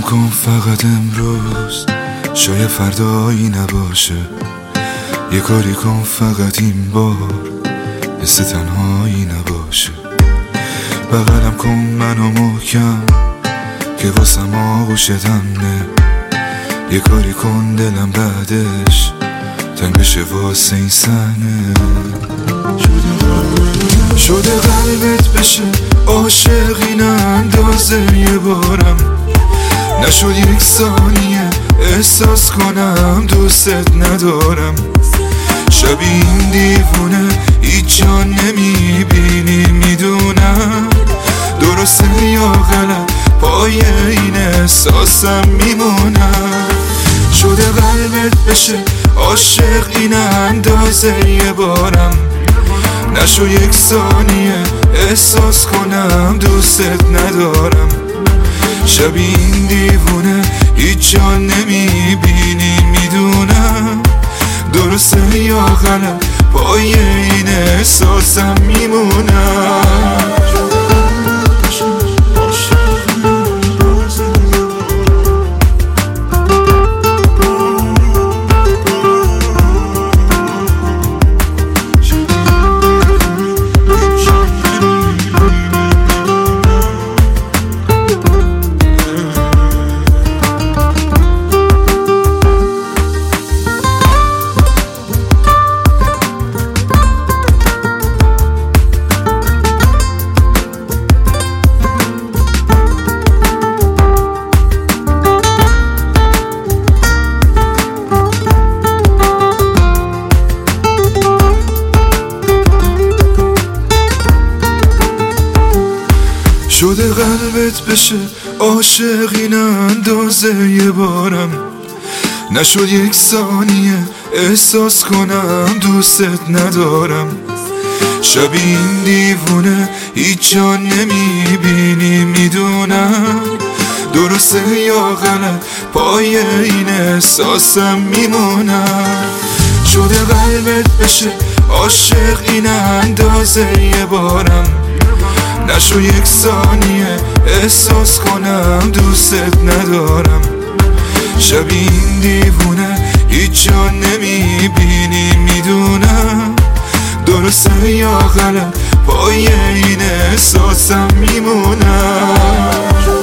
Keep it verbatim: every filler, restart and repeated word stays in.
کن فقط امروز، شاید فردایی نباشه. یه کاری کن فقط این بار، حس تنهایی نباشه. بغلم کن منو محکم که واسم آغوش دمنه. یه کاری کن دلم بعدش تنگ بشه واسه این صحنه. شده قلبت بشه عاشق این اندازه یه بارم. نشد یک ثانیه احساس کنم دوست ندارم. شبی این دیوونه هیچ جا نمیبینی، میدونم درسته یا غلط پای این احساسم میمونم. شده قلبت بشه عاشق این اندازه یه بارم. نشو یک ثانیه احساس کنم دوست ندارم. شبی این دیوونه هیچ جا نمیبینی، میدونم درسته یا غلط پای این احساسم میمونم. شده قلبت بشه عاشق این اندازه یه بارم. نشد یک ثانیه احساس کنم دوست ندارم. شبی این دیوونه هیچ جا نمیبینی، میدونم درسته یا غلط پای این احساسم میمونم. شده قلبت بشه عاشق این اندازه یه بارم. نشو یک ثانیه احساس کنم دوست ندارم. شبی این دیوونه هیچ جا نمیبینی، میدونم درسته یا غلط پای این احساسم میمونم.